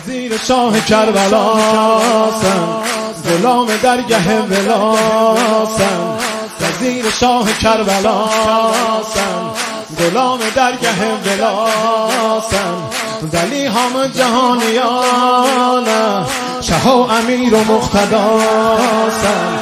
وزیر شاه کربلاسم، غلام درگه ولاسم. وزیر شاه کربلاسم، غلام درگه ولاسم. ولی هم جهانیانم، شه و امیر و مقتداسم.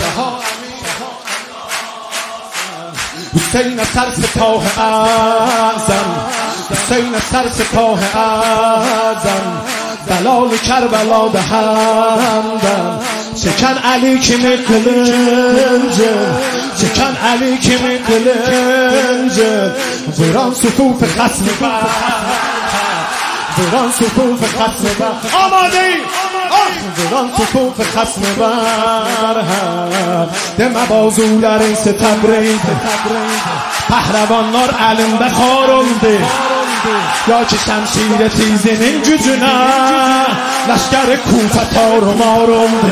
حسین سرسپاه اعظم، حسین سرسپاه اعظم. بلال کربلا دهندم، شکن علی kimi kılıncı، شکن علی kimi kılıncı. Vuran sufuf خصم بر، vuran sufuf خصم بر. آماده‌ای vuran sufuf خصم بر. دم بازوların ستبرeydi، pəhləvanlar əlində xar oldu. Ya ki şəmşirə tizinin gücünə, لشکر کوفه تارمار oldu.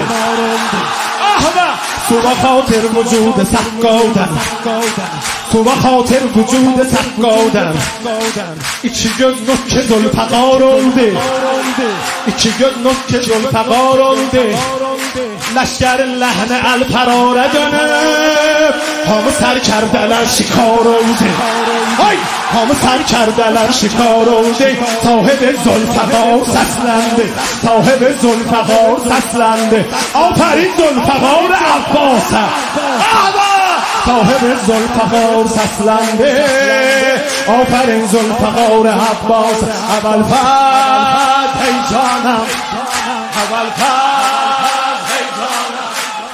تو با خاطر وجود سقادم، تو با خاطر وجود سقادم. İki göz nokke zülfəqar oldu، İki göz nokke zülfəqar oldu. Leşkerin lehne el ferara dönüp, hamı serkerdeler şikar oldu. Hamı serkerdeler şikar oldu. Sahibi zülfəqar seslendi، sahibi zülfəqar seslendi. Aferin zülfəqar Abbas'a، sahibi zülfəqar seslendi. Aferin zülfəqar Abbas'a. Evel fat ey canım، evel fat ey canım.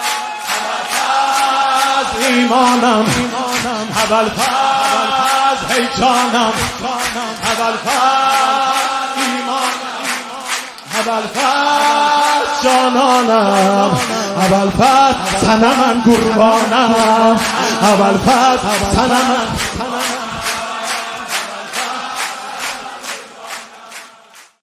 ایمانم اول فاز ای جانم، اول فاز ایمانم، اول فاز جانانم. اول فاز صنمم قربانم، اول فاز صنمم